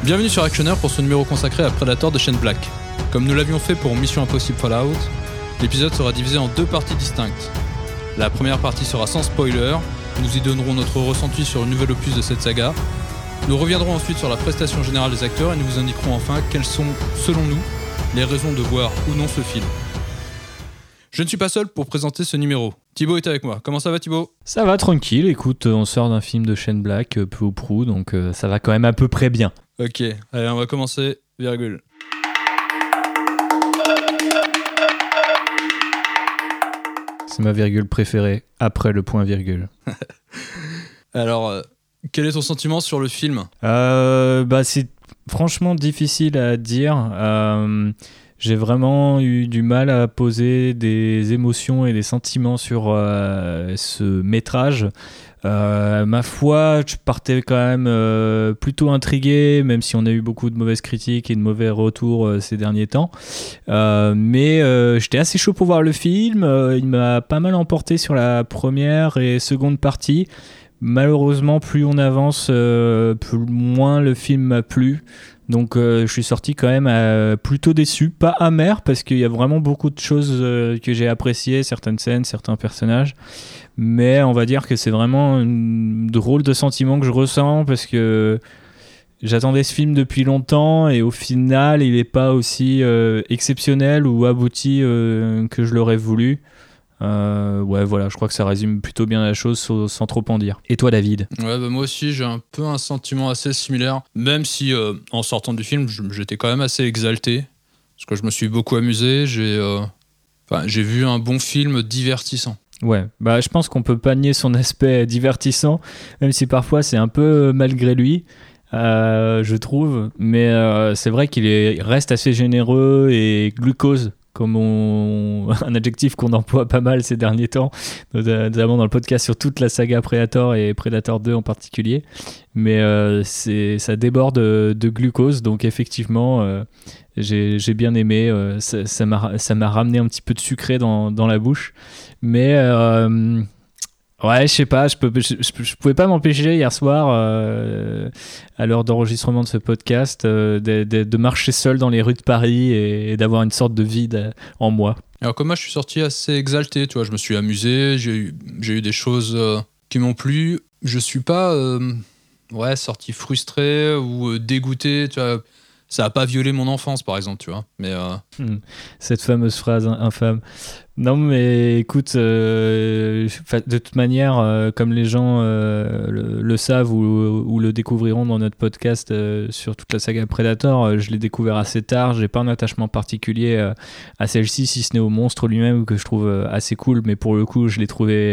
Bienvenue sur Actionnaire pour ce numéro consacré à Predator de Shane Black. Comme nous l'avions fait pour Mission Impossible Fallout, l'épisode sera divisé en deux parties distinctes. La première partie sera sans spoiler, nous y donnerons notre ressenti sur le nouvel opus de cette saga. Nous reviendrons ensuite sur la prestation générale des acteurs et nous vous indiquerons enfin quelles sont, selon nous, les raisons de voir ou non ce film. Je ne suis pas seul pour présenter ce numéro. Thibaut est avec moi. Comment ça va, Thibaut ? Ça va, tranquille. Écoute, on sort d'un film de Shane Black, peu ou prou, donc ça va quand même à peu près bien. Ok, allez, on va commencer. Virgule. C'est ma virgule préférée, après le point virgule. Alors, quel est ton sentiment sur le film ? C'est franchement difficile à dire. J'ai vraiment eu du mal à poser des émotions et des sentiments sur ce métrage. Ma foi, je partais quand même plutôt intrigué, même si on a eu beaucoup de mauvaises critiques et de mauvais retours ces derniers temps. Mais j'étais assez chaud pour voir le film. Il m'a pas mal emporté sur la première et seconde partie. Malheureusement, plus on avance, moins le film m'a plu. Donc je suis sorti quand même plutôt déçu, pas amer, parce qu'il y a vraiment beaucoup de choses que j'ai appréciées, certaines scènes, certains personnages. Mais on va dire que c'est vraiment un drôle de sentiment que je ressens, parce que j'attendais ce film depuis longtemps et au final, il n'est pas aussi exceptionnel ou abouti que je l'aurais voulu. Voilà, je crois que ça résume plutôt bien la chose sans trop en dire. Et toi, David ? Ouais, moi aussi, j'ai un peu un sentiment assez similaire, même si en sortant du film, j'étais quand même assez exalté, parce que je me suis beaucoup amusé, j'ai vu un bon film divertissant. Ouais, je pense qu'on peut pas nier son aspect divertissant, même si parfois c'est un peu malgré lui, je trouve, mais c'est vrai qu'il reste assez généreux et glucose, comme un adjectif qu'on emploie pas mal ces derniers temps, notamment dans le podcast sur toute la saga Predator et Predator 2 en particulier. Mais ça déborde de glucose, donc effectivement, j'ai bien aimé. Ça m'a ramené un petit peu de sucré dans la bouche. Mais ouais, je sais pas, je pouvais pas m'empêcher hier soir, à l'heure d'enregistrement de ce podcast, de marcher seul dans les rues de Paris et d'avoir une sorte de vide en moi. Alors comme moi, je suis sorti assez exalté, tu vois, je me suis amusé, j'ai eu des choses qui m'ont plu. Je suis pas sorti frustré ou dégoûté, tu vois. Ça a pas violé mon enfance, par exemple, tu vois. Mais cette fameuse phrase infâme. Non, mais écoute, de toute manière, comme les gens le savent ou le découvriront dans notre podcast sur toute la saga Predator, je l'ai découvert assez tard. J'ai pas un attachement particulier à celle-ci, si ce n'est au monstre lui-même, que je trouve assez cool. Mais pour le coup, je l'ai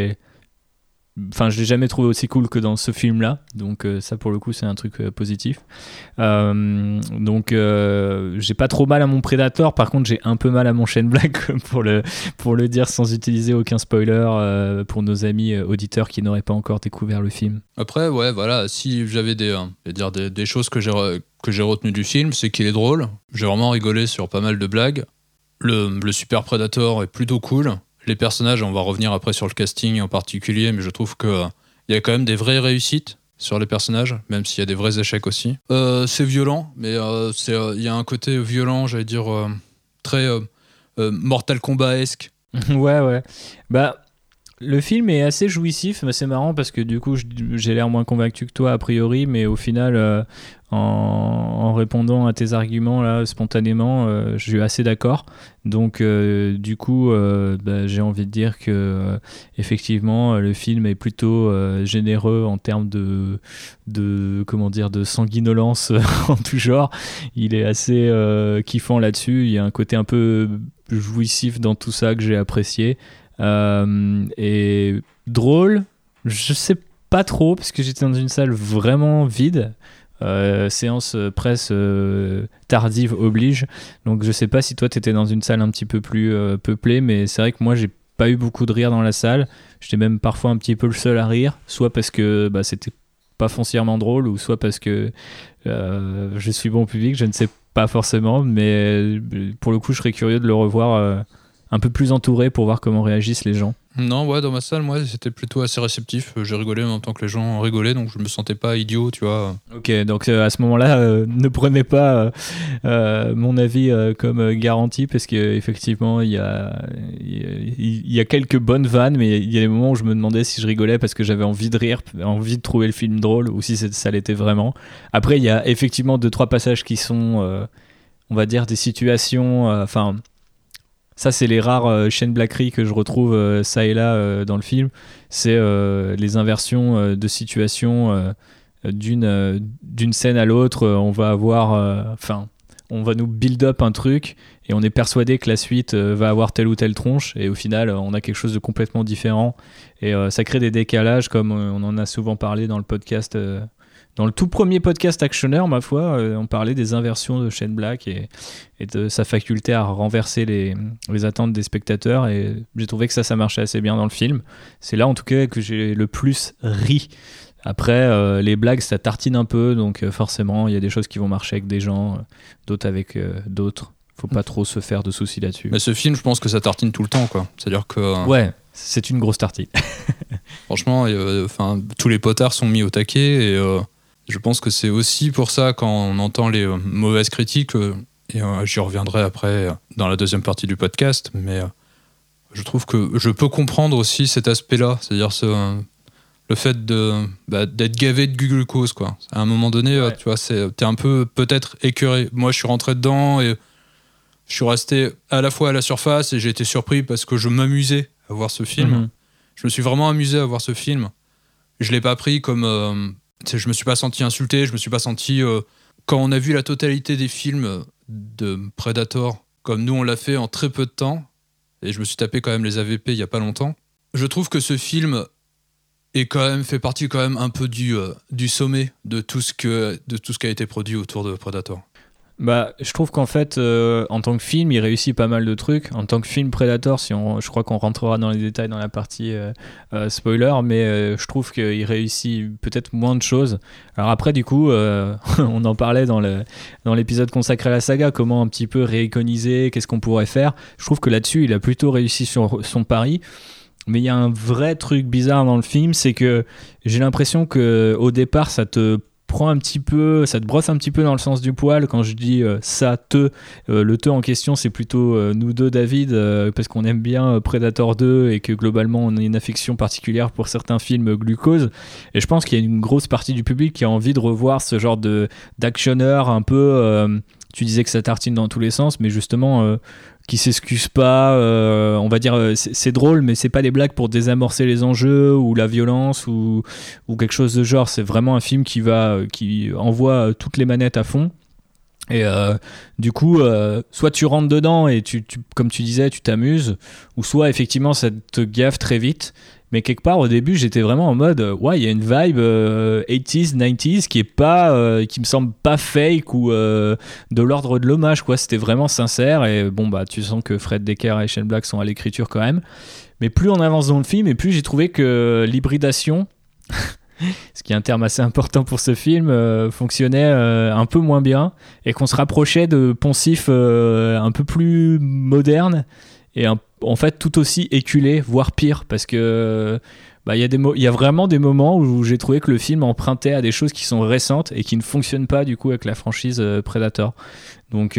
jamais trouvé aussi cool que dans ce film-là, donc ça pour le coup c'est un truc positif. Donc j'ai pas trop mal à mon Predator, par contre j'ai un peu mal à mon Shane Black pour le dire sans utiliser aucun spoiler pour nos amis auditeurs qui n'auraient pas encore découvert le film. Après ouais voilà, si j'avais des choses que j'ai retenues du film, c'est qu'il est drôle. J'ai vraiment rigolé sur pas mal de blagues. Le Super Predator est plutôt cool. Les personnages, on va revenir après sur le casting en particulier, mais je trouve qu'il y a quand même des vraies réussites sur les personnages, même s'il y a des vrais échecs aussi. C'est violent, mais il y a un côté violent, j'allais dire, très Mortal Kombat-esque. Ouais. Le film est assez jouissif, mais c'est marrant parce que du coup j'ai l'air moins convaincu que toi a priori, mais au final en répondant à tes arguments là spontanément, je suis assez d'accord. Donc du coup j'ai envie de dire que effectivement le film est plutôt généreux en termes de sanguinolence en tout genre. Il est assez kiffant là-dessus. Il y a un côté un peu jouissif dans tout ça que j'ai apprécié. Et drôle, je sais pas trop parce que j'étais dans une salle vraiment vide, séance presse tardive oblige, donc je sais pas si toi t'étais dans une salle un petit peu plus peuplée, mais c'est vrai que moi j'ai pas eu beaucoup de rire dans la salle. J'étais même parfois un petit peu le seul à rire, soit parce que c'était pas foncièrement drôle, ou soit parce que je suis bon public, je ne sais pas forcément, mais pour le coup je serais curieux de le revoir un peu plus entouré pour voir comment réagissent les gens. Non, ouais, dans ma salle, moi, c'était plutôt assez réceptif. J'ai rigolé en même temps que les gens rigolaient, donc je me sentais pas idiot, tu vois. Ok, donc à ce moment-là, ne prenez pas mon avis comme garantie, parce qu'effectivement, il y a quelques bonnes vannes, mais il y a des moments où je me demandais si je rigolais parce que j'avais envie de rire, envie de trouver le film drôle, ou si ça l'était vraiment. Après, il y a effectivement 2-3 passages qui sont, on va dire, des situations... Enfin... ça, c'est les rares Shane Blackery que je retrouve ça et là dans le film. C'est les inversions de situation d'une scène à l'autre. On va avoir... on va nous build up un truc et on est persuadé que la suite va avoir telle ou telle tronche. Et au final, on a quelque chose de complètement différent. Et ça crée des décalages, comme on en a souvent parlé dans le podcast... dans le tout premier podcast Actionneur, ma foi, on parlait des inversions de Shane Black et de sa faculté à renverser les attentes des spectateurs. Et j'ai trouvé que ça marchait assez bien dans le film. C'est là, en tout cas, que j'ai le plus ri. Après, les blagues, ça tartine un peu. Donc, forcément, il y a des choses qui vont marcher avec des gens, d'autres avec d'autres. Faut pas trop se faire de soucis là-dessus. Mais ce film, je pense que ça tartine tout le temps, quoi. C'est-à-dire que... ouais, c'est une grosse tartine. Franchement, tous les potards sont mis au taquet et... je pense que c'est aussi pour ça, quand on entend les mauvaises critiques, et j'y reviendrai après dans la deuxième partie du podcast, mais je trouve que je peux comprendre aussi cet aspect-là, c'est-à-dire le fait d'être gavé de glucose, quoi. À un moment donné, ouais. Tu vois, t'es un peu peut-être écœuré. Moi, je suis rentré dedans et je suis resté à la fois à la surface et j'ai été surpris parce que je m'amusais à voir ce film. Mm-hmm. Je me suis vraiment amusé à voir ce film. Je l'ai pas pris comme... je me suis pas senti insulté, je me suis pas senti... quand on a vu la totalité des films de Predator, comme nous on l'a fait en très peu de temps, et je me suis tapé quand même les AVP il y a pas longtemps, je trouve que ce film fait partie quand même un peu du sommet de tout ce qui a été produit autour de Predator. Bah, je trouve qu'en fait, en tant que film, il réussit pas mal de trucs. En tant que film Predator, je crois qu'on rentrera dans les détails dans la partie spoiler, mais je trouve qu'il réussit peut-être moins de choses. Alors après, du coup, on en parlait dans l'épisode consacré à la saga, comment un petit peu réiconiser, qu'est-ce qu'on pourrait faire. Je trouve que là-dessus, il a plutôt réussi sur son pari. Mais il y a un vrai truc bizarre dans le film, c'est que j'ai l'impression qu'au départ, ça te brosse un petit peu dans le sens du poil. Quand je dis le te en question, c'est plutôt nous deux, David, parce qu'on aime bien Predator 2 et que globalement on a une affection particulière pour certains films glucose. Et je pense qu'il y a une grosse partie du public qui a envie de revoir ce genre d'actionneur un peu... tu disais que ça tartine dans tous les sens, mais justement... qui s'excuse pas, on va dire c'est drôle, mais c'est pas des blagues pour désamorcer les enjeux ou la violence ou quelque chose de genre. C'est vraiment un film qui envoie toutes les manettes à fond. Et du coup, soit tu rentres dedans et comme tu disais, tu t'amuses, ou soit effectivement ça te gaffe très vite. Mais quelque part, au début, j'étais vraiment en mode ouais, il y a une vibe 80s, 90s qui me semble pas fake ou de l'ordre de l'hommage, quoi. C'était vraiment sincère. Et bon, bah, tu sens que Fred Decker et Shane Black sont à l'écriture quand même. Mais plus on avance dans le film, et plus j'ai trouvé que l'hybridation, ce qui est un terme assez important pour ce film, fonctionnait un peu moins bien. Et qu'on se rapprochait de poncifs un peu plus modernes. Et en fait tout aussi éculé, voire pire, parce que il y a vraiment des moments où j'ai trouvé que le film empruntait à des choses qui sont récentes et qui ne fonctionnent pas du coup avec la franchise Predator. Donc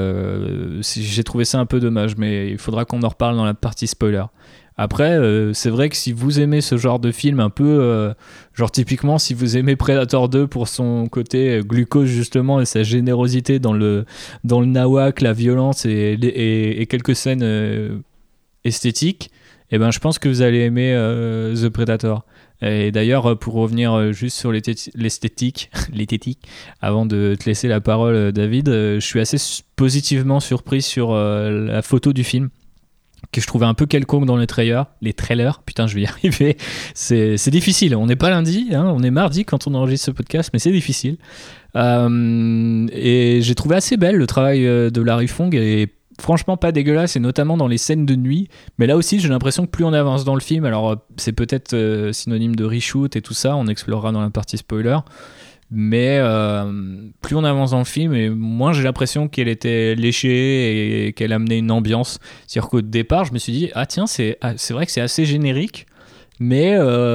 j'ai trouvé ça un peu dommage, mais il faudra qu'on en reparle dans la partie spoiler. Après, c'est vrai que si vous aimez ce genre de film un peu... genre typiquement, si vous aimez Predator 2 pour son côté glucose justement et sa générosité dans le nawak, la violence et quelques scènes esthétiques, eh ben, je pense que vous allez aimer The Predator. Et d'ailleurs, pour revenir juste sur l'esthétique, avant de te laisser la parole, David, je suis assez positivement surpris sur la photo du film, que je trouvais un peu quelconque dans les trailers, putain je vais y arriver, c'est difficile, on n'est pas lundi, hein, on est mardi quand on enregistre ce podcast, mais c'est difficile, et j'ai trouvé assez belle le travail de Larry Fong, et franchement pas dégueulasse, et notamment dans les scènes de nuit, mais là aussi j'ai l'impression que plus on avance dans le film, alors c'est peut-être synonyme de reshoot et tout ça, on explorera dans la partie spoiler, Mais plus on avance dans le film, et moins j'ai l'impression qu'elle était léchée et qu'elle amenait une ambiance. C'est-à-dire qu'au départ, je me suis dit, ah tiens, c'est vrai que c'est assez générique, mais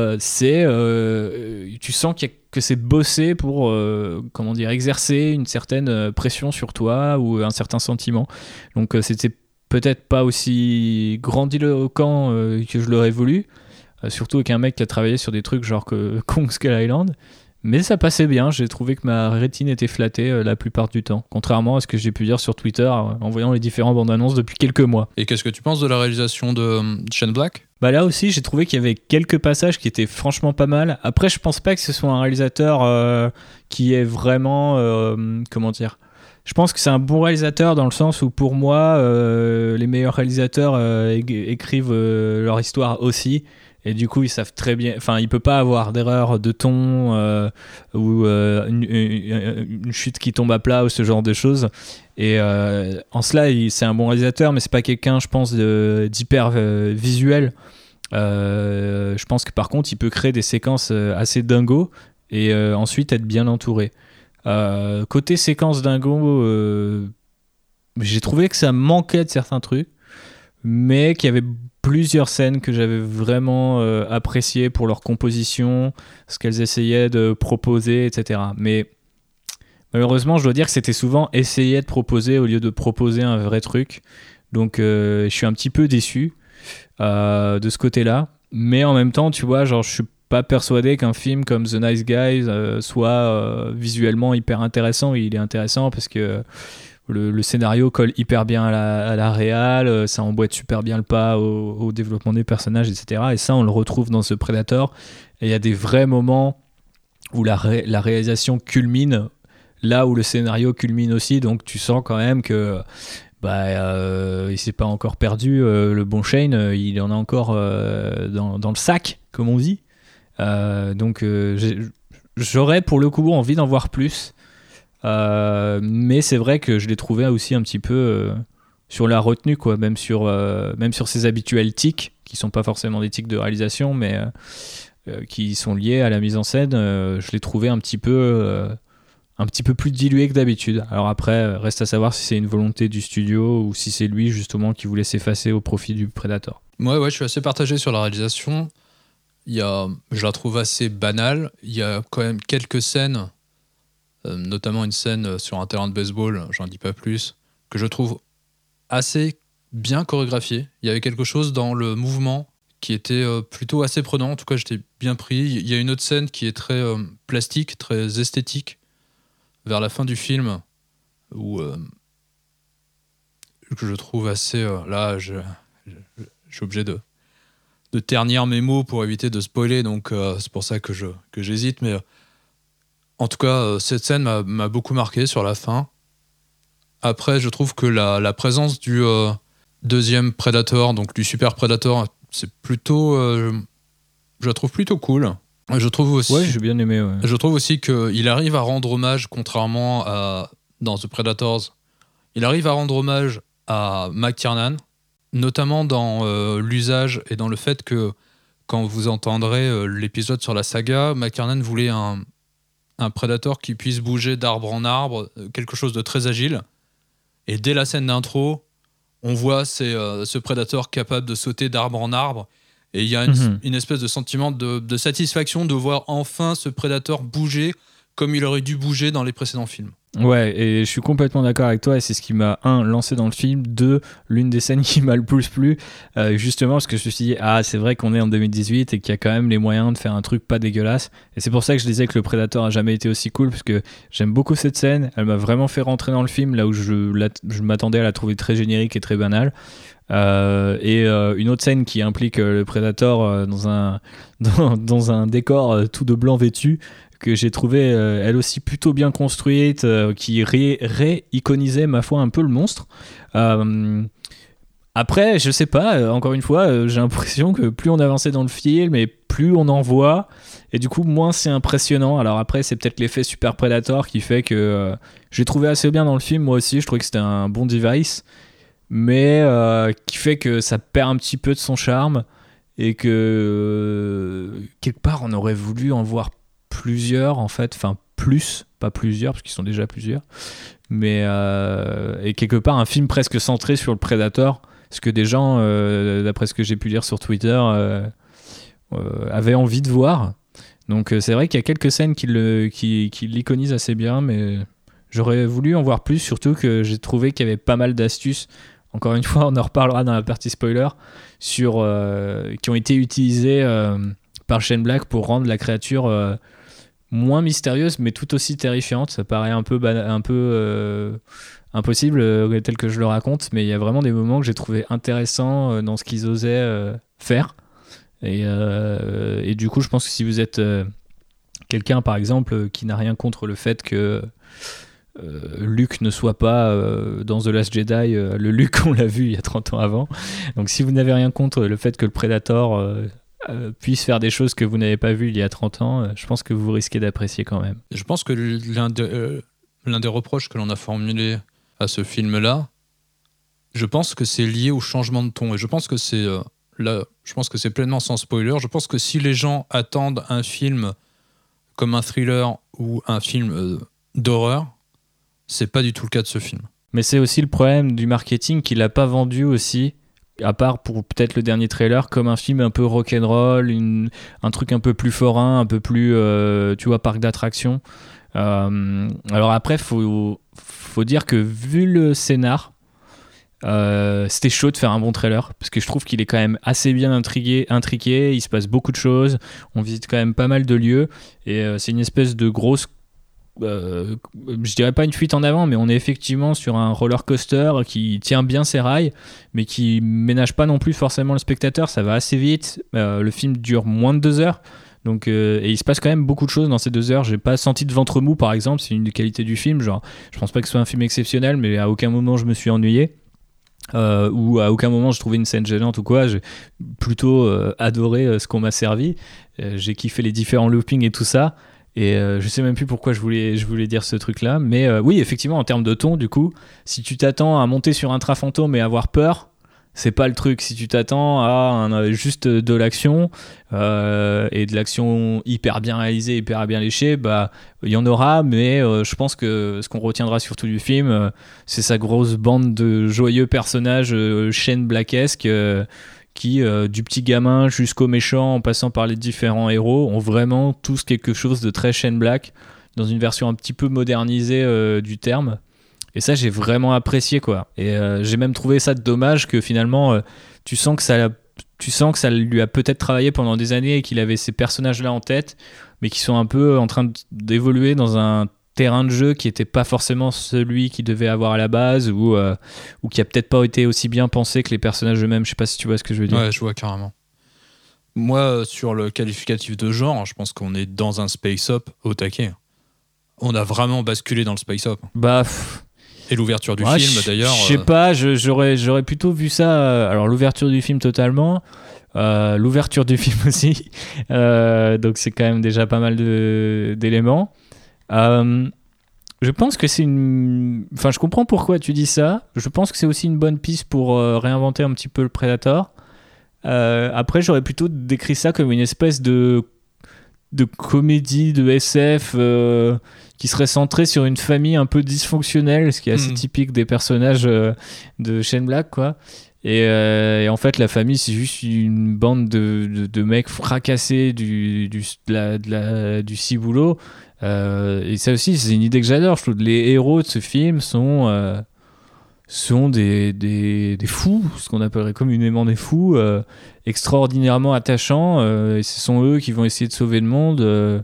tu sens que c'est bossé pour comment dire, exercer une certaine pression sur toi ou un certain sentiment. Donc c'était peut-être pas aussi grandiloquent que je l'aurais voulu, surtout avec un mec qui a travaillé sur des trucs genre que Kong Skull Island. Mais ça passait bien, j'ai trouvé que ma rétine était flattée la plupart du temps, contrairement à ce que j'ai pu dire sur Twitter en voyant les différentes bandes annonces depuis quelques mois. Et qu'est-ce que tu penses de la réalisation de Shane Black ? Bah là aussi, j'ai trouvé qu'il y avait quelques passages qui étaient franchement pas mal. Après, je pense pas que ce soit un réalisateur qui est vraiment... comment dire ? Je pense que c'est un bon réalisateur dans le sens où, pour moi, les meilleurs réalisateurs écrivent leur histoire aussi. Et du coup, ils savent très bien... Enfin, il peut pas avoir d'erreur de ton ou une chute qui tombe à plat ou ce genre de choses. Et en cela, c'est un bon réalisateur, mais c'est pas quelqu'un, je pense, d'hyper visuel. Je pense que par contre, il peut créer des séquences assez dingos et ensuite être bien entouré. Côté séquence dingo, j'ai trouvé que ça manquait de certains trucs, mais qu'il y avait plusieurs scènes que j'avais vraiment appréciées pour leur composition, ce qu'elles essayaient de proposer, etc. Mais malheureusement, je dois dire que c'était souvent essayer de proposer au lieu de proposer un vrai truc. Donc je suis un petit peu déçu de ce côté-là. Mais en même temps, tu vois, genre, je suis pas persuadé qu'un film comme The Nice Guys soit visuellement hyper intéressant. Il est intéressant parce que le scénario colle hyper bien à la réal, ça emboîte super bien le pas au développement des personnages, etc. Et ça, on le retrouve dans ce Predator. Et il y a des vrais moments où la réalisation culmine là où le scénario culmine aussi. Donc tu sens quand même que il s'est pas encore perdu. Le bon Shane, il en a encore dans le sac, comme on dit. Donc j'aurais pour le coup envie d'en voir plus. Mais c'est vrai que je l'ai trouvé aussi un petit peu sur la retenue, quoi, même sur ses habituels tics, qui sont pas forcément des tics de réalisation, mais qui sont liés à la mise en scène. Je l'ai trouvé un petit peu plus dilué que d'habitude. Alors après, reste à savoir si c'est une volonté du studio ou si c'est lui justement qui voulait s'effacer au profit du Predator. Ouais, je suis assez partagé sur la réalisation. Je la trouve assez banale. Il y a quand même quelques scènes, notamment une scène sur un terrain de baseball, j'en dis pas plus, que je trouve assez bien chorégraphiée. Il y avait quelque chose dans le mouvement qui était plutôt assez prenant. En tout cas, j'étais bien pris. Il y a une autre scène qui est très plastique, très esthétique, vers la fin du film, où que je trouve assez... là, je suis obligé de ternir mes mots pour éviter de spoiler, donc c'est pour ça que j'hésite, mais en tout cas, cette scène m'a beaucoup marqué sur la fin. Après, je trouve que la présence du deuxième Predator, donc du Super Predator, c'est plutôt... je la trouve plutôt cool. Je trouve aussi, ouais, j'ai bien aimé. Ouais. Je trouve aussi qu'il arrive à rendre hommage, contrairement à dans The Predators, il arrive à rendre hommage à McTiernan, notamment dans l'usage et dans le fait que quand vous entendrez l'épisode sur la saga, McTiernan voulait un Predator qui puisse bouger d'arbre en arbre, quelque chose de très agile. Et dès la scène d'intro, on voit ce Predator capable de sauter d'arbre en arbre. Et il y a une espèce de sentiment de satisfaction de voir enfin ce Predator bouger comme il aurait dû bouger dans les précédents films. Ouais, et je suis complètement d'accord avec toi, et c'est ce qui m'a, lancé dans le film, l'une des scènes qui m'a le plus plu, justement parce que je me suis dit, c'est vrai qu'on est en 2018 et qu'il y a quand même les moyens de faire un truc pas dégueulasse, et c'est pour ça que je disais que le Predator a jamais été aussi cool, parce que j'aime beaucoup cette scène, elle m'a vraiment fait rentrer dans le film, là où je m'attendais à la trouver très générique et très banale. Une autre scène qui implique le Predator dans un décor tout de blanc vêtu, que j'ai trouvé elle aussi plutôt bien construite, qui réiconisait ma foi un peu le monstre. Après, je sais pas, encore une fois, j'ai l'impression que plus on avançait dans le film et plus on en voit, et du coup moins c'est impressionnant. Alors après, c'est peut-être l'effet Super Predator qui fait que j'ai trouvé assez bien dans le film, moi aussi je trouvais que c'était un bon device, mais qui fait que ça perd un petit peu de son charme, et que quelque part on aurait voulu en voir plusieurs, en fait, enfin plus, pas plusieurs, parce qu'ils sont déjà plusieurs, mais et quelque part un film presque centré sur le Predator, ce que des gens, d'après ce que j'ai pu lire sur Twitter, avaient envie de voir. Donc c'est vrai qu'il y a quelques scènes qui l'iconisent assez bien, mais j'aurais voulu en voir plus, surtout que j'ai trouvé qu'il y avait pas mal d'astuces. Encore une fois, on en reparlera dans la partie spoiler, qui ont été utilisées par Shane Black pour rendre la créature moins mystérieuse, mais tout aussi terrifiante. Ça paraît un peu impossible tel que je le raconte, mais il y a vraiment des moments que j'ai trouvé intéressants dans ce qu'ils osaient faire. Et du coup, je pense que si vous êtes quelqu'un, par exemple, qui n'a rien contre le fait que Luke ne soit pas dans The Last Jedi, le Luke qu'on l'a vu il y a 30 ans avant. Donc si vous n'avez rien contre le fait que le Predator puisse faire des choses que vous n'avez pas vues il y a 30 ans, je pense que vous risquez d'apprécier quand même. Je pense que l'un des reproches que l'on a formulé à ce film-là, je pense que c'est lié au changement de ton. Et je pense que c'est pleinement sans spoiler. Je pense que si les gens attendent un film comme un thriller ou un film d'horreur, c'est pas du tout le cas de ce film. Mais c'est aussi le problème du marketing qu'il a pas vendu aussi, à part pour peut-être le dernier trailer, comme un film un peu rock'n'roll, un truc un peu plus forain, un peu plus, tu vois, parc d'attractions. Alors après, faut dire que vu le scénar, c'était chaud de faire un bon trailer, parce que je trouve qu'il est quand même assez bien intriqué, il se passe beaucoup de choses, on visite quand même pas mal de lieux, et c'est une espèce de grosse, je dirais pas une fuite en avant, mais on est effectivement sur un roller coaster qui tient bien ses rails, mais qui ménage pas non plus forcément le spectateur. Ça va assez vite, le film dure moins de 2 heures, donc, et il se passe quand même beaucoup de choses dans ces 2 heures. J'ai pas senti de ventre mou, par exemple, c'est une des qualités du film. Genre, je pense pas que ce soit un film exceptionnel, mais à aucun moment je me suis ennuyé. Ou à aucun moment je trouvais une scène gênante ou quoi. J'ai plutôt adoré ce qu'on m'a servi. J'ai kiffé les différents loopings et tout ça. Et je sais même plus pourquoi je voulais dire ce truc là, mais oui, effectivement, en termes de ton, du coup, si tu t'attends à monter sur un train fantôme et avoir peur, c'est pas le truc. Si tu t'attends à juste de l'action et de l'action hyper bien réalisée, hyper bien léchée, bah il y en aura, mais je pense que ce qu'on retiendra surtout du film, c'est sa grosse bande de joyeux personnages Shane Blackesque qui, du petit gamin jusqu'au méchant, en passant par les différents héros, ont vraiment tous quelque chose de très Shane Black, dans une version un petit peu modernisée du terme. Et ça, j'ai vraiment apprécié, quoi. Et j'ai même trouvé ça dommage que finalement, tu sens que ça lui a peut-être travaillé pendant des années et qu'il avait ces personnages-là en tête, mais qui sont un peu en train d'évoluer dans un terrain de jeu qui n'était pas forcément celui qu'il devait avoir à la base, ou qui a peut-être pas été aussi bien pensé que les personnages eux-mêmes. Je sais pas si tu vois ce que je veux dire. Ouais, je vois carrément. Moi, sur le qualificatif de genre, je pense qu'on est dans un space-up au taquet. On a vraiment basculé dans le space-up. Bah... Et l'ouverture du film, d'ailleurs... Je sais pas, j'aurais plutôt vu ça... alors, l'ouverture du film, totalement. L'ouverture du film aussi. Donc, c'est quand même déjà pas mal d'éléments. Je pense que c'est une... Enfin, je comprends pourquoi tu dis ça. Je pense que c'est aussi une bonne piste pour réinventer un petit peu le Predator. Après, j'aurais plutôt décrit ça comme une espèce de comédie de SF qui serait centrée sur une famille un peu dysfonctionnelle, ce qui est assez typique des personnages de Shane Black, quoi. Et en fait, la famille, c'est juste une bande de mecs fracassés du ciboulot. Et ça aussi, c'est une idée que j'adore. Je trouve que les héros de ce film sont des fous, ce qu'on appellerait communément des fous, extraordinairement attachants, et ce sont eux qui vont essayer de sauver le monde,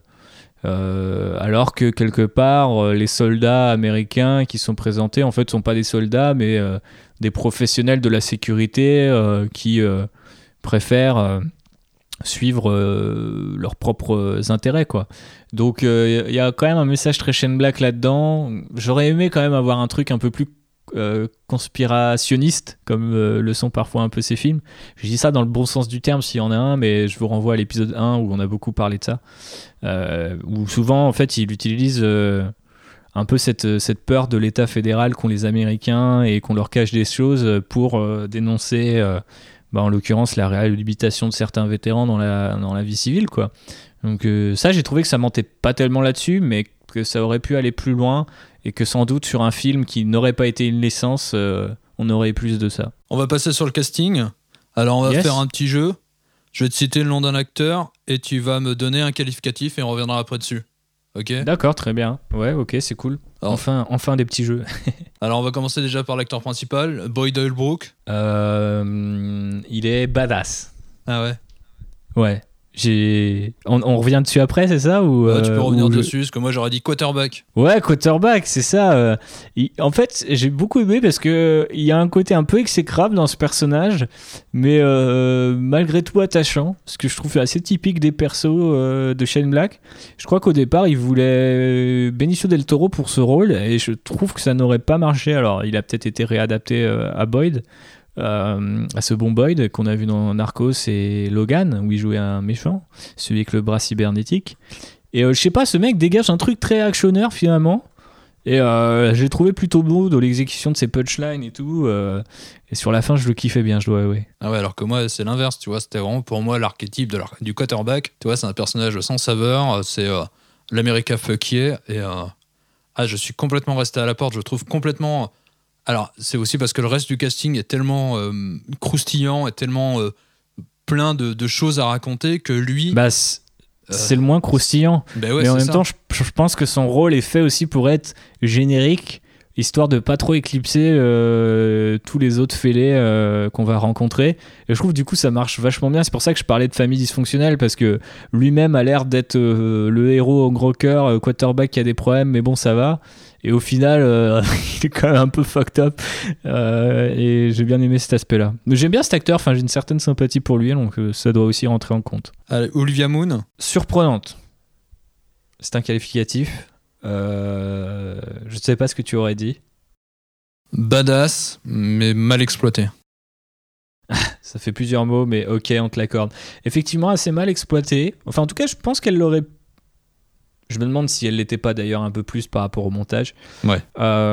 alors que quelque part les soldats américains qui sont présentés en fait sont pas des soldats, mais des professionnels de la sécurité qui préfèrent suivre leurs propres intérêts, quoi. Donc il y a quand même un message très Shane Black là-dedans. J'aurais aimé quand même avoir un truc un peu plus conspirationniste, comme le sont parfois un peu ces films. Je dis ça dans le bon sens du terme s'il y en a un, mais je vous renvoie à l'épisode 1 où on a beaucoup parlé de ça, où souvent en fait il utilise un peu cette peur de l'État fédéral qu'ont les Américains et qu'on leur cache des choses pour dénoncer en l'occurrence la réhabilitation de certains vétérans dans la vie civile, quoi. Donc ça, j'ai trouvé que ça mentait pas tellement là-dessus, mais que ça aurait pu aller plus loin et que sans doute sur un film qui n'aurait pas été une licence, on aurait plus de ça. On va passer sur le casting. Alors on va faire un petit jeu. Je vais te citer le nom d'un acteur et tu vas me donner un qualificatif et on reviendra après dessus. Ok ? D'accord, très bien. Ouais, ok, c'est cool. Alors, enfin des petits jeux. Alors on va commencer déjà par l'acteur principal, Boyd Holbrook. Il est badass. Ah ouais ? Ouais. On revient dessus après, c'est ça ou, tu peux revenir dessus, parce que moi j'aurais dit quarterback. Ouais, quarterback, c'est ça. En fait, j'ai beaucoup aimé parce que il y a un côté un peu exécrable dans ce personnage, mais malgré tout attachant, ce que je trouve assez typique des persos de Shane Black. Je crois qu'au départ, il voulait Benicio del Toro pour ce rôle, et je trouve que ça n'aurait pas marché. Alors, il a peut-être été réadapté à Boyd. À ce bon Boyd qu'on a vu dans Narcos et Logan où il jouait un méchant, celui avec le bras cybernétique, et je sais pas, ce mec dégage un truc très actionneur finalement, et j'ai trouvé plutôt beau dans l'exécution de ses punchlines et tout, et sur la fin je le kiffais bien, je dois avouer. Ah ouais, alors que moi c'est l'inverse, tu vois, c'était vraiment pour moi l'archétype du quarterback, tu vois, c'est un personnage sans saveur, c'est l'America fuckier, et je suis complètement resté à la porte, je trouve complètement. Alors, c'est aussi parce que le reste du casting est tellement croustillant et tellement plein de choses à raconter que lui... c'est le moins croustillant. Ouais, mais en même temps, je pense que son rôle est fait aussi pour être générique, histoire de pas trop éclipser tous les autres fêlés qu'on va rencontrer. Et je trouve du coup ça marche vachement bien. C'est pour ça que je parlais de famille dysfonctionnelle, parce que lui-même a l'air d'être le héros au gros cœur, quarterback qui a des problèmes, mais bon, ça va. Et au final, il est quand même un peu fucked up. Et j'ai bien aimé cet aspect-là. Mais j'aime bien cet acteur, enfin, j'ai une certaine sympathie pour lui, donc ça doit aussi rentrer en compte. Allez, Olivia Munn. Surprenante. C'est un qualificatif. Je ne sais pas ce que tu aurais dit. Badass, mais mal exploité. Ça fait plusieurs mots, mais ok, on te l'accorde. Effectivement, assez mal exploité. Enfin, en tout cas, je pense qu'elle l'aurait. Je me demande si elle l'était pas d'ailleurs un peu plus par rapport au montage. Ouais.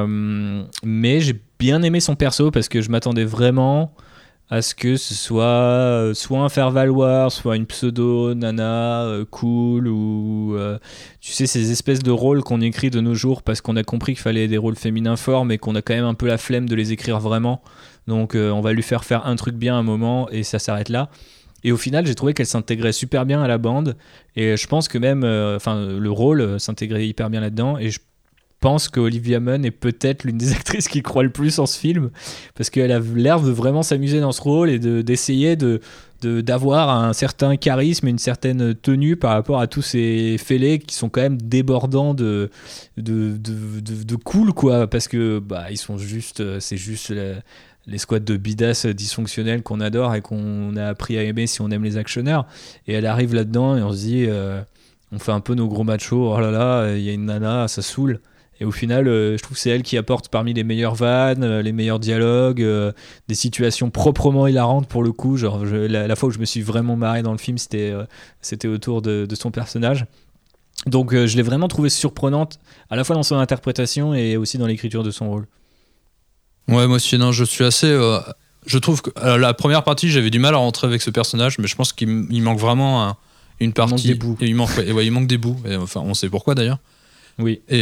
Mais j'ai bien aimé son perso parce que je m'attendais vraiment à ce que ce soit soit un faire-valoir, soit une pseudo-nana cool, ou tu sais, ces espèces de rôles qu'on écrit de nos jours parce qu'on a compris qu'il fallait des rôles féminins forts, mais qu'on a quand même un peu la flemme de les écrire vraiment. Donc on va lui faire un truc bien à un moment et ça s'arrête là. Et au final, j'ai trouvé qu'elle s'intégrait super bien à la bande, et je pense que même le rôle s'intégrait hyper bien là-dedans, et je pense qu'Olivia Munn est peut-être l'une des actrices qui croit le plus en ce film, parce qu'elle a l'air de vraiment s'amuser dans ce rôle et d'essayer d'avoir un certain charisme et une certaine tenue par rapport à tous ces fêlés qui sont quand même débordants de cool, quoi, parce que ils sont juste, c'est juste les squads de bidas dysfonctionnels qu'on adore et qu'on a appris à aimer si on aime les actionneurs. Et elle arrive là-dedans et on se dit, on fait un peu nos gros machos, oh là là, il y a une nana, ça saoule. Et au final, je trouve que c'est elle qui apporte parmi les meilleures vannes, les meilleurs dialogues, des situations proprement hilarantes pour le coup. Genre, la fois où je me suis vraiment marré dans le film, c'était autour de son personnage. Donc je l'ai vraiment trouvée surprenante, à la fois dans son interprétation et aussi dans l'écriture de son rôle. Ouais, moi aussi, non, je suis assez... je trouve que la première partie, j'avais du mal à rentrer avec ce personnage, mais je pense qu'il manque vraiment une partie... Il manque des bouts. Il manque des bouts. Et, enfin, on sait pourquoi d'ailleurs. Oui. Et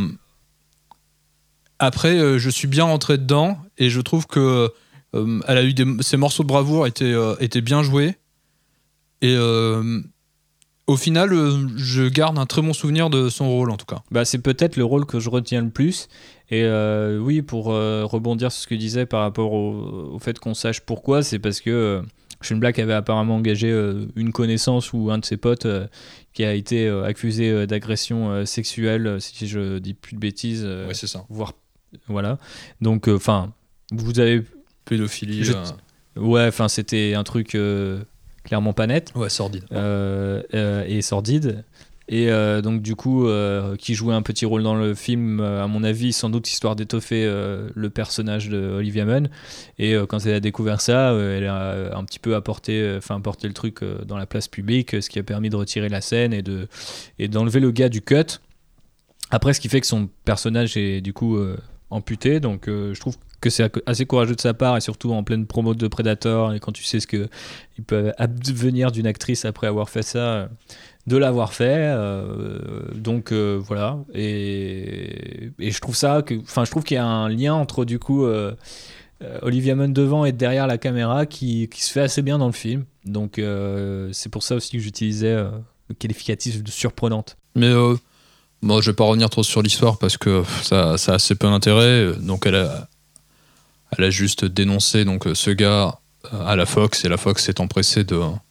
après, je suis bien rentré dedans, et je trouve que elle a eu ses morceaux de bravoure étaient bien joués. Et au final, je garde un très bon souvenir de son rôle, en tout cas. C'est peut-être le rôle que je retiens le plus. Et oui, pour rebondir sur ce que tu disais par rapport au fait qu'on sache pourquoi, c'est parce que Shane Black avait apparemment engagé une connaissance ou un de ses potes qui a été accusé d'agression sexuelle, si je dis plus de bêtises. Oui, c'est ça. Voire, voilà. Donc, vous avez... Pédophilie. Ouais, c'était un truc clairement pas net. Ouais, sordide. Et sordide. Et donc du coup qui jouait un petit rôle dans le film, à mon avis sans doute histoire d'étoffer le personnage de Olivia Munn. Et quand elle a découvert ça, elle a un petit peu apporté le truc dans la place publique, ce qui a permis de retirer la scène et d'enlever le gars du cut. Après, ce qui fait que son personnage est du coup amputé. Donc je trouve que c'est assez courageux de sa part, et surtout en pleine promo de Predator, et quand tu sais ce qu'il peut advenir d'une actrice après avoir fait ça, de l'avoir fait. Donc voilà. Et je trouve je trouve qu'il y a un lien entre du coup Olivia Munn devant et derrière la caméra qui se fait assez bien dans le film. Donc c'est pour ça aussi que j'utilisais le qualificatif de surprenante. Mais moi, je vais pas revenir trop sur l'histoire parce que ça a assez peu d'intérêt. Donc elle a juste dénoncé donc ce gars à la Fox, et la Fox s'est empressée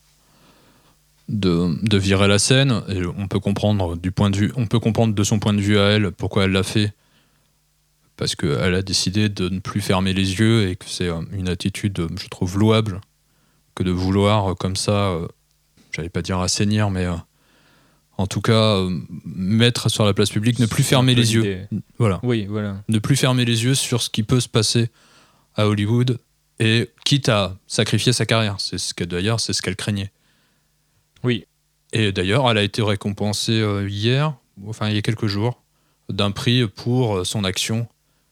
de virer la scène. Et on peut comprendre de son point de vue à elle pourquoi elle l'a fait, parce qu'elle a décidé de ne plus fermer les yeux, et que c'est une attitude, je trouve, louable, que de vouloir comme ça, j'allais pas dire assainir, mais en tout cas mettre sur la place publique, ne plus fermer les yeux. Voilà. Oui, voilà. Ne plus fermer les yeux sur ce qui peut se passer à Hollywood, et quitte à sacrifier sa carrière. C'est ce qu'elle craignait. Oui. Et d'ailleurs, elle a été récompensée il y a quelques jours, d'un prix pour son action.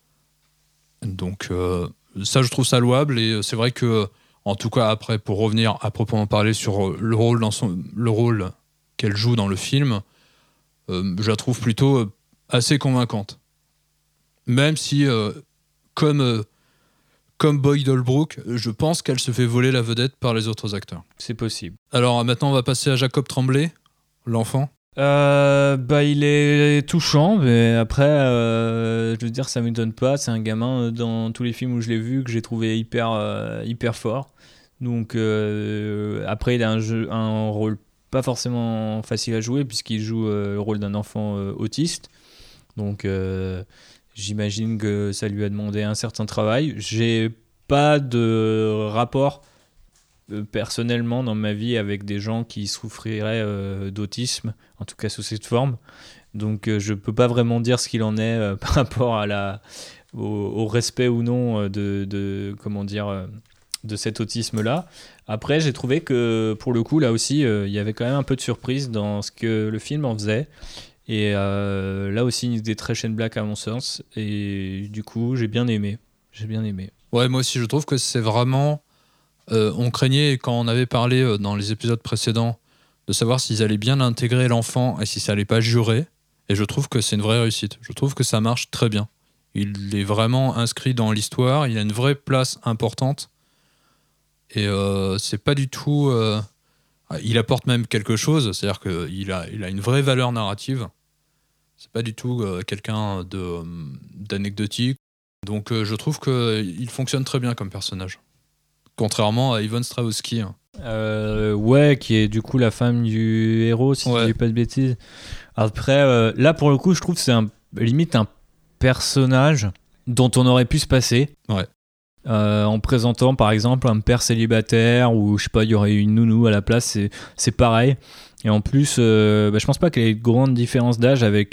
Donc ça, je trouve ça louable, et c'est vrai que, en tout cas, après, pour revenir à proprement parler sur le rôle qu'elle joue dans le film, je la trouve plutôt assez convaincante. Même si, comme Boyd Holbrook, je pense qu'elle se fait voler la vedette par les autres acteurs. C'est possible. Alors maintenant, on va passer à Jacob Tremblay, l'enfant. Il est touchant, mais après, je veux dire, ça m'étonne pas. C'est un gamin, dans tous les films où je l'ai vu, que j'ai trouvé hyper fort. Donc après, il a un rôle pas forcément facile à jouer, puisqu'il joue le rôle d'un enfant autiste. Donc j'imagine que ça lui a demandé un certain travail. J'ai pas de rapport personnellement dans ma vie avec des gens qui souffriraient d'autisme, en tout cas sous cette forme. Donc je peux pas vraiment dire ce qu'il en est par rapport au respect ou non de cet autisme-là. Après, j'ai trouvé que pour le coup, là aussi, il y avait quand même un peu de surprise dans ce que le film en faisait. Et là aussi, une idée très Shane Black à mon sens. Et du coup, j'ai bien aimé. Ouais, moi aussi, je trouve que c'est vraiment... on craignait, quand on avait parlé dans les épisodes précédents, de savoir s'ils allaient bien intégrer l'enfant et si ça allait pas jurer. Et je trouve que c'est une vraie réussite. Je trouve que ça marche très bien. Il est vraiment inscrit dans l'histoire. Il a une vraie place importante. Et c'est pas du tout... il apporte même quelque chose. C'est-à-dire qu'il a une vraie valeur narrative. C'est pas du tout quelqu'un d'anecdotique. Donc je trouve qu'il fonctionne très bien comme personnage. Contrairement à Yvonne Strahovski. Ouais, qui est du coup la femme du héros, si je dis pas de bêtises. Après, là pour le coup, je trouve que c'est limite un personnage dont on aurait pu se passer. Ouais. En présentant par exemple un père célibataire, ou je sais pas, il y aurait une nounou à la place, c'est pareil. Et en plus, je pense pas qu'il y ait une grande différence d'âge avec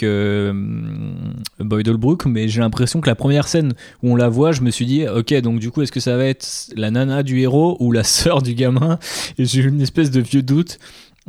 Boyd Holbrook, mais j'ai l'impression que la première scène où on la voit, je me suis dit, ok, donc du coup, est-ce que ça va être la nana du héros ou la sœur du gamin ? Et j'ai eu une espèce de vieux doute.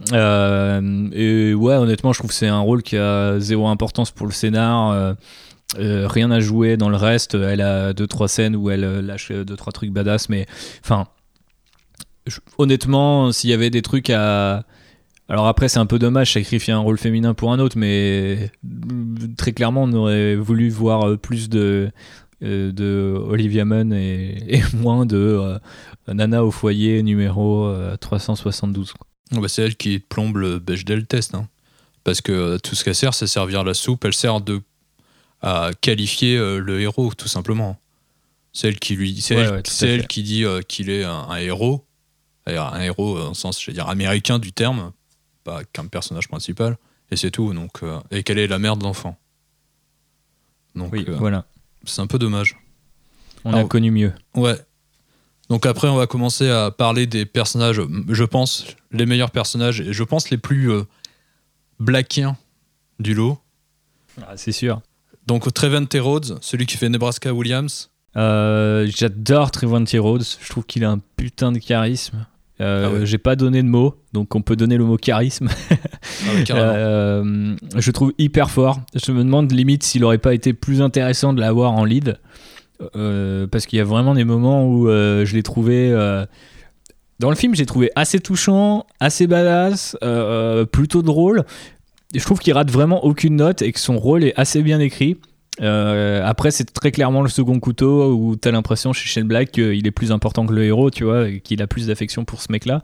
Et ouais, honnêtement, je trouve que c'est un rôle qui a zéro importance pour le scénar. Rien à jouer dans le reste. Elle a 2-3 scènes où elle lâche 2-3 trucs badass, mais enfin, honnêtement, s'il y avait des trucs à... Alors après, c'est un peu dommage, sacrifier un rôle féminin pour un autre, mais très clairement, on aurait voulu voir plus de Olivia Munn et moins de Nana au foyer numéro 372. C'est elle qui plombe le Bechdel test. Hein. Parce que tout ce qu'elle sert, c'est servir la soupe. Elle sert à qualifier le héros, tout simplement. C'est elle qui qui dit qu'il est un héros. D'ailleurs, un héros en sens, je veux dire, américain du terme. Pas qu'un personnage principal, et c'est tout. Donc, et qu'elle est la mère de l'enfant. Donc, oui, voilà. C'est un peu dommage. On a connu mieux. Ouais. Donc après, on va commencer à parler des personnages, je pense, les meilleurs personnages, et je pense les plus blackiens du lot. Ah, c'est sûr. Donc Trevante Rhodes, celui qui fait Nebraska Williams. J'adore Trevante Rhodes. Je trouve qu'il a un putain de charisme. J'ai pas donné de mot, donc on peut donner le mot charisme. Je trouve hyper fort. Je me demande limite s'il aurait pas été plus intéressant de l'avoir en lead, parce qu'il y a vraiment des moments où je l'ai trouvé dans le film, j'ai trouvé assez touchant, assez badass, plutôt drôle. Et je trouve qu'il rate vraiment aucune note et que son rôle est assez bien écrit. Après, c'est très clairement le second couteau où t'as l'impression chez Shane Black qu'il est plus important que le héros, tu vois, et qu'il a plus d'affection pour ce mec-là.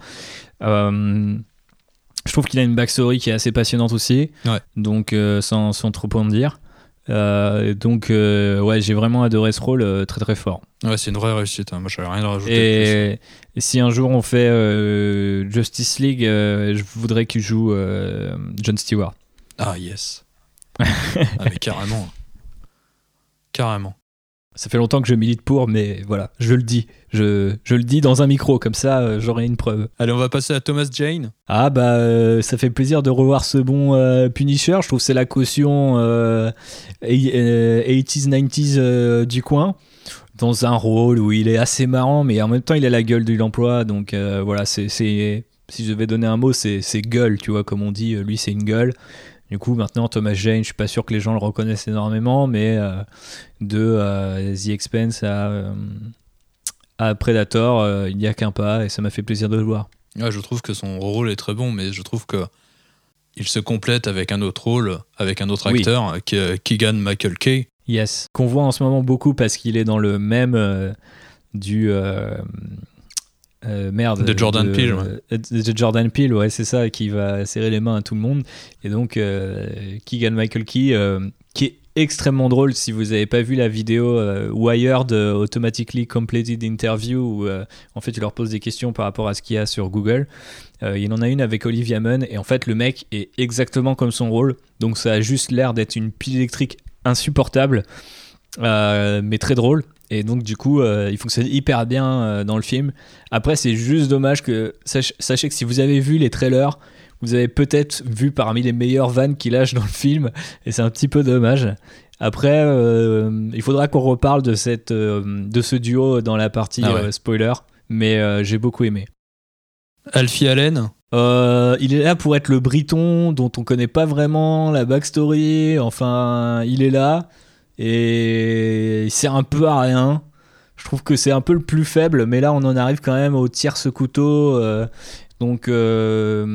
Je trouve qu'il a une backstory qui est assez passionnante aussi, donc sans trop en dire. Ouais, j'ai vraiment adoré ce rôle, très très fort. Ouais, c'est une vraie réussite, hein. Moi j'avais rien à rajouter. Et si un jour on fait Justice League, je voudrais qu'il joue Jon Stewart. Ah yes. Ah mais carrément. Carrément. Ça fait longtemps que je milite pour, mais voilà, je le dis. Je le dis dans un micro, comme ça j'aurai une preuve. Allez, on va passer à Thomas Jane. Ah bah ça fait plaisir de revoir ce bon Punisher. Je trouve que c'est la caution 80s, 90s du coin, dans un rôle où il est assez marrant, mais en même temps il a la gueule de l'emploi. Donc voilà, si je devais donner un mot, c'est gueule, tu vois, comme on dit, lui c'est une gueule. Du coup, maintenant, Thomas Jane, je suis pas sûr que les gens le reconnaissent énormément, mais de The Expanse à Predator, il n'y a qu'un pas, et ça m'a fait plaisir de le voir. Ouais, je trouve que son rôle est très bon, mais je trouve que il se complète avec un autre rôle, avec un autre acteur, qui est Keegan-Michael Key. Yes, qu'on voit en ce moment beaucoup parce qu'il est dans le même de Jordan Peele. De Jordan Peele, ouais, c'est ça, qui va serrer les mains à tout le monde. Et donc, Keegan-Michael Key, qui est extrêmement drôle. Si vous n'avez pas vu la vidéo Wired Automatically Completed Interview, où en fait, il leur pose des questions par rapport à ce qu'il y a sur Google. Il en a une avec Olivia Munn, et en fait, le mec est exactement comme son rôle. Donc, ça a juste l'air d'être une pile électrique insupportable, mais très drôle. Et donc du coup il fonctionne hyper bien dans le film. Après c'est juste dommage que sachez que si vous avez vu les trailers, vous avez peut-être vu parmi les meilleures vannes qu'il lâche dans le film, et c'est un petit peu dommage. Après il faudra qu'on reparle de ce duo dans la partie spoiler, mais j'ai beaucoup aimé. Alfie Allen, il est là pour être le Briton dont on connaît pas vraiment la backstory. Enfin, il est là et il sert un peu à rien. Je trouve que c'est un peu le plus faible, mais là on en arrive quand même au tierce couteau, donc je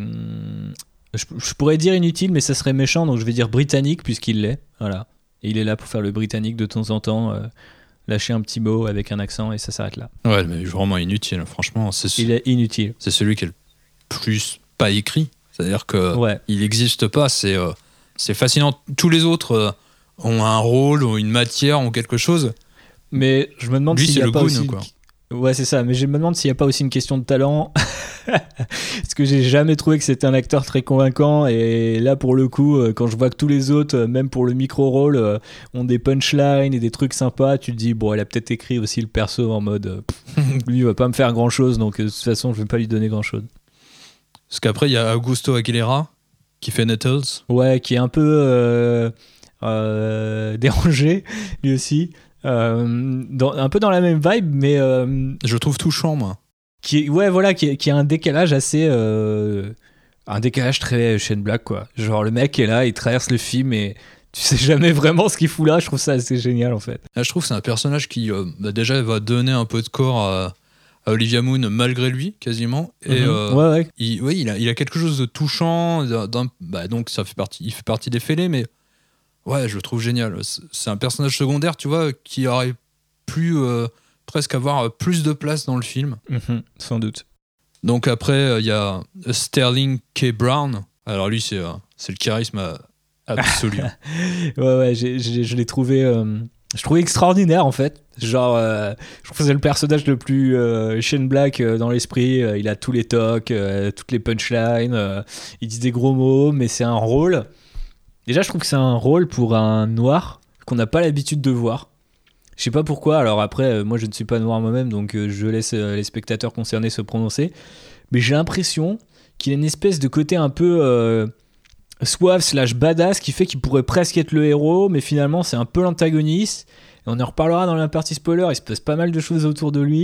pourrais dire inutile, mais ça serait méchant, donc je vais dire britannique puisqu'il l'est. Voilà, et il est là pour faire le britannique de temps en temps, lâcher un petit mot avec un accent, et ça s'arrête là. Ouais, mais vraiment inutile, franchement. Il est inutile. C'est celui qui est le plus pas écrit, c'est-à-dire que il n'existe pas. C'est fascinant. Tous les autres ont un rôle, ont une matière, ont quelque chose. Mais je me demande s'il y a pas aussi... quoi. Ouais, c'est ça. Mais je me demande s'il n'y a pas aussi une question de talent. Parce que j'ai jamais trouvé que c'était un acteur très convaincant. Et là, pour le coup, quand je vois que tous les autres, même pour le micro-rôle, ont des punchlines et des trucs sympas, tu te dis, bon, elle a peut-être écrit aussi le perso en mode, lui, il va pas me faire grand-chose, donc de toute façon, je vais pas lui donner grand-chose. Parce qu'après, il y a Augusto Aguilera qui fait Nettles. Ouais, qui est un peu dérangé, lui aussi. Un peu dans la même vibe, mais je le trouve touchant, moi. Qui a un décalage assez un décalage très Shane Black, quoi. Genre le mec est là, il traverse le film et tu sais jamais vraiment ce qu'il fout là. Je trouve ça assez génial en fait. Je trouve que c'est un personnage qui déjà va donner un peu de corps à Olivia Munn malgré lui quasiment, et il a quelque chose de touchant, donc il fait partie des fêlés, mais ouais, je le trouve génial. C'est un personnage secondaire, tu vois, qui aurait pu presque avoir plus de place dans le film. Sans doute. Donc après, il y a Sterling K. Brown. Alors lui, c'est le charisme absolu. ouais, je l'ai trouvé... je trouvais extraordinaire, en fait. Genre, je trouve que c'est le personnage le plus Shane Black dans l'esprit. Il a tous les tocs, toutes les punchlines. Il dit des gros mots, mais c'est un rôle... Déjà, je trouve que c'est un rôle pour un noir qu'on n'a pas l'habitude de voir. Je sais pas pourquoi. Alors après, moi, je ne suis pas noir moi-même, donc je laisse les spectateurs concernés se prononcer. Mais j'ai l'impression qu'il a une espèce de côté un peu suave / badass qui fait qu'il pourrait presque être le héros, mais finalement, c'est un peu l'antagoniste. Et on en reparlera dans la partie spoiler. Il se passe pas mal de choses autour de lui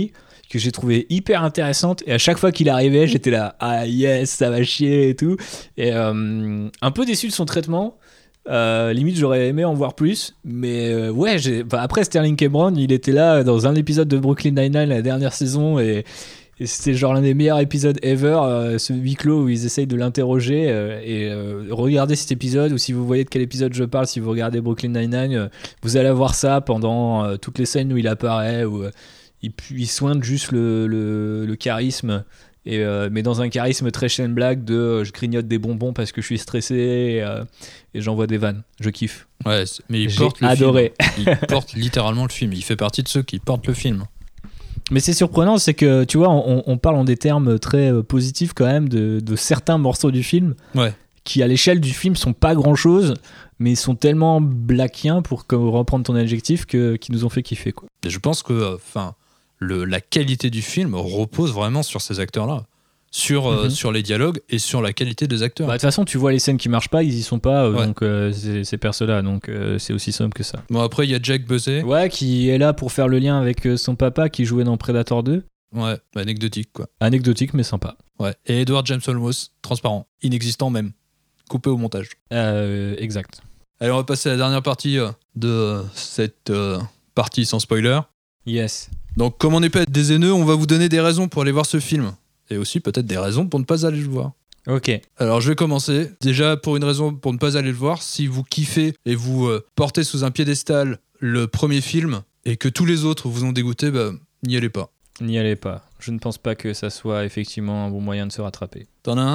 que j'ai trouvé hyper intéressante. Et à chaque fois qu'il arrivait, j'étais là, ah yes, ça va chier et tout. Et un peu déçu de son traitement. Limite, j'aurais aimé en voir plus. Mais ouais, après Sterling K. Brown, il était là dans un épisode de Brooklyn Nine-Nine la dernière saison. Et c'était genre l'un des meilleurs épisodes ever, ce huis clos où ils essayent de l'interroger. Regardez cet épisode, ou si vous voyez de quel épisode je parle, si vous regardez Brooklyn Nine-Nine, vous allez voir ça pendant toutes les scènes où il apparaît, où il soigne juste le charisme, mais dans un charisme très Shane Black de je grignote des bonbons parce que je suis stressé et j'envoie des vannes. Je kiffe. Ouais, mais il J'ai porte le adoré. film. Il porte littéralement le film. Il fait partie de ceux qui portent le film. Mais c'est surprenant, c'est que tu vois, on parle en des termes très positifs quand même de certains morceaux du film, Ouais. qui à l'échelle du film sont pas grand chose, mais sont tellement blackiens, pour reprendre ton adjectif, qui nous ont fait kiffer, quoi. Et je pense que la qualité du film repose vraiment sur ces acteurs-là. Sur les dialogues et sur la qualité des acteurs. Bah, de toute façon, tu vois les scènes qui marchent pas, ils y sont pas, Ouais. donc ces persos-là, donc c'est aussi simple que ça. Bon, après, il y a Jack Buzzet. Ouais, qui est là pour faire le lien avec son papa qui jouait dans Predator 2. Ouais, anecdotique, quoi. Anecdotique, mais sympa. Ouais. Et Edward James Olmos, transparent, inexistant même, coupé au montage. Exact. Allez, on va passer à la dernière partie de cette partie sans spoiler. Yes. Donc, comme on n'est pas des haineux, on va vous donner des raisons pour aller voir ce film. Et aussi peut-être des raisons pour ne pas aller le voir. Ok. Alors, je vais commencer. Déjà, pour une raison pour ne pas aller le voir, si vous kiffez et vous portez sous un piédestal le premier film et que tous les autres vous ont dégoûté, bah, n'y allez pas. N'y allez pas. Je ne pense pas que ça soit effectivement un bon moyen de se rattraper. T'en as un ?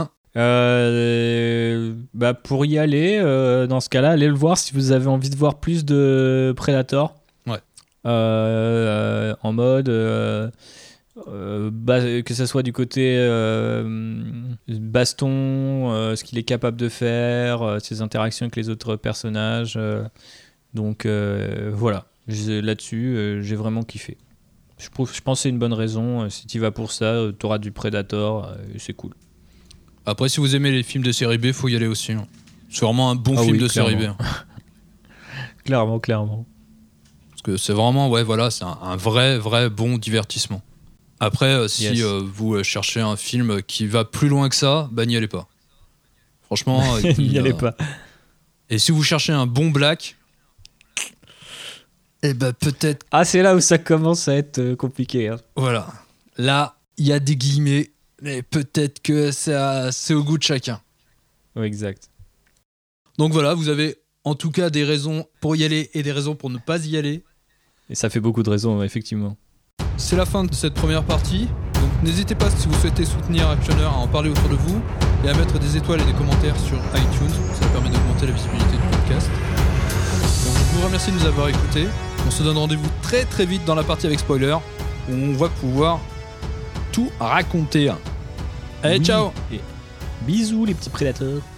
Pour y aller, dans ce cas-là, allez le voir si vous avez envie de voir plus de Predator. Ouais. En mode... que ça soit du côté baston, ce qu'il est capable de faire, ses interactions avec les autres personnages. Donc voilà, là-dessus, j'ai vraiment kiffé. Je pense que c'est une bonne raison. Si tu vas pour ça, t'auras du Predator, c'est cool. Après, si vous aimez les films de série B, faut y aller aussi. Hein. C'est vraiment un bon film de série B. Hein. Clairement. Parce que c'est vraiment, c'est un vrai bon divertissement. Après, si vous cherchez un film qui va plus loin que ça, bah n'y allez pas. Franchement, n'y allez pas. Et si vous cherchez un bon black, eh ben peut-être. Ah, c'est là où ça commence à être compliqué. Hein. Voilà. Là, il y a des guillemets, mais peut-être que c'est au goût de chacun. Oui, exact. Donc voilà, vous avez en tout cas des raisons pour y aller et des raisons pour ne pas y aller. Et ça fait beaucoup de raisons, effectivement. C'est la fin de cette première partie. Donc n'hésitez pas, si vous souhaitez soutenir Actionneur, à en parler autour de vous et à mettre des étoiles et des commentaires sur iTunes. Ça permet d'augmenter la visibilité du podcast. Donc je vous remercie de nous avoir écoutés. On se donne rendez-vous très très vite dans la partie avec spoiler où on va pouvoir tout raconter. Allez, ciao. Et bisous les petits prédateurs.